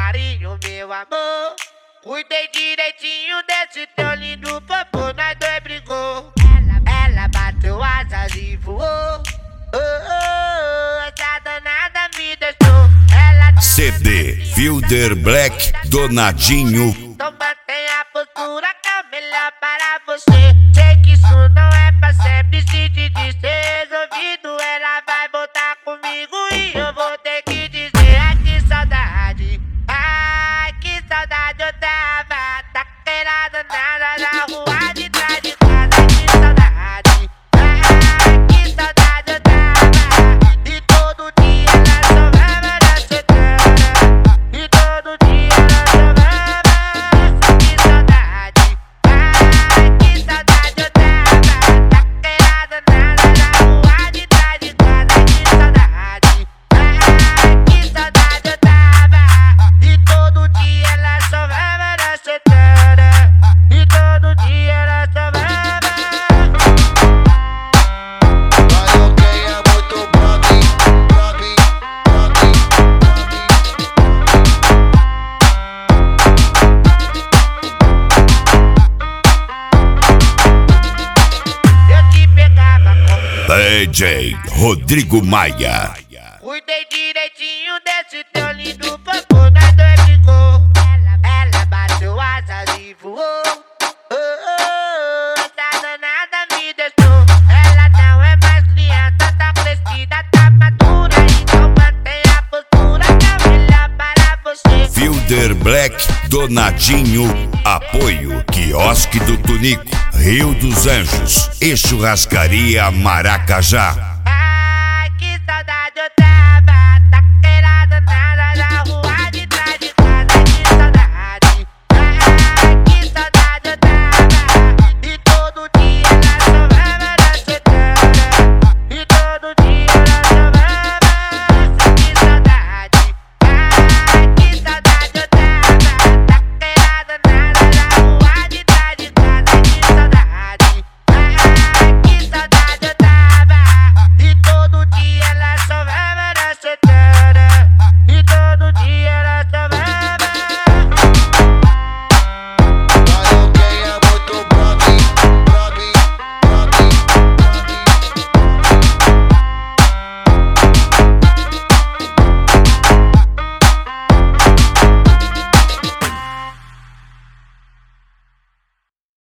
carinho, meu amor. Cuidei direitinho desse teu lindo popô, nós dois brigou. Ela bateu asas e voou. Essa danada me deixou. Ela CD Fielder Black Donadinho. então mantém a postura que é melhor para você. Sei que isso não é pra sempre, se te disser resolvido, ela vai voltar comigo e eu vou ter que dizer: ai que saudade, ai que saudade eu tava. Taqueira danada na rua de trás de casa, que saudade, ai que saudade eu tava. E todo dia ela somava na setana, e todo dia ela somava. Que saudade, ai que saudade eu tava. Taqueira danada na rua de trás de casa, que saudade, ai que saudade eu tava. E todo dia ela somava na setana, e todo dia ela somava. Vai ok, é muito brother. Eu te pegava com DJ Rodrigo Maia. cuidei direitinho desse teu lindo popô, nós dois brigou. Ela bateu asas e voou. Essa danada me deixou. Ela não é mais criança, tá crescida, tá madura. Então mantém a postura que é melhor para você. Fielder Black Donadinho. Apoio Quiosque do Tunico, Rio dos Anjos e Churrascaria Maracajá.